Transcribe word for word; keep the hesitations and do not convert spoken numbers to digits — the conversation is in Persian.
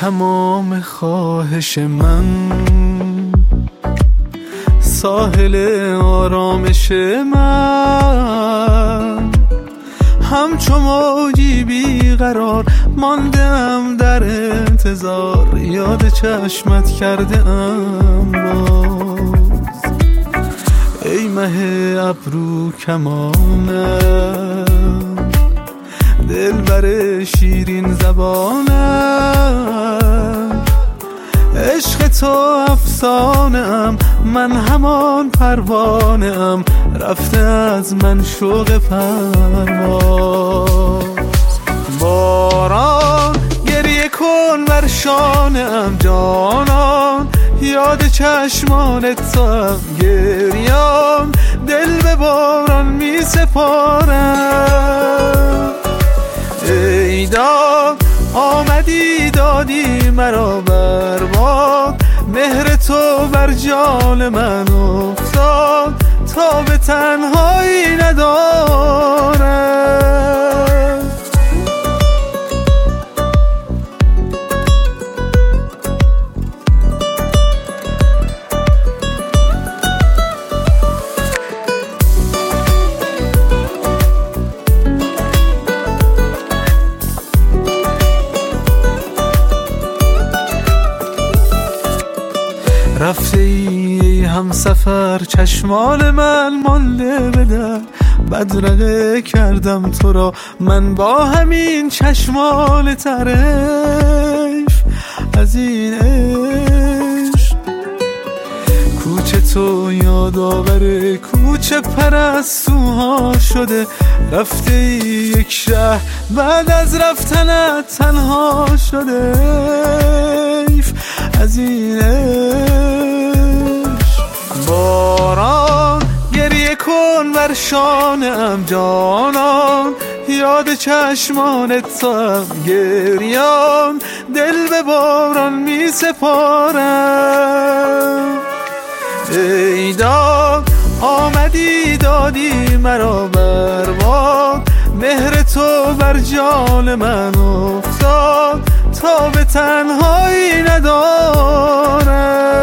تمام خواهش من ساحل آرامش من، همچو موجی بیقرار ماندم در انتظار، یاد چشمت کرده ام باز. ای مه ابرو کمانم، دلبر شیرین زبانم، عشق تو افسانه ام، من همان پروانه ام، رفته از من شوق پرواز. باران گریه کن بر شانه ام جانان، یاد چشمانت تو ام گریان، دل به باران می سپارم. ای داد آمدی دادی مرا برباد، مهر تو بر جان من افتاد، تا به تنهایی ندارم. رفته ای هم سفر، چشمان من مانده به در، بدرقه کردم تو را من با همین چشمان طرف از این عشق. کوچه تو یادآور کوچه پرستوها شده، رفته ای یک شهر بعد از رفتنت تنها شده از این عشق. باران گریه کن بر شانه ام جانان، یاد چشمانت تو ام گریان، دل به باران می سپارم. ای داد آمدی دادی مرا برباد، مهر تو بر جان من افتاد، تا به تنهایی ندارم.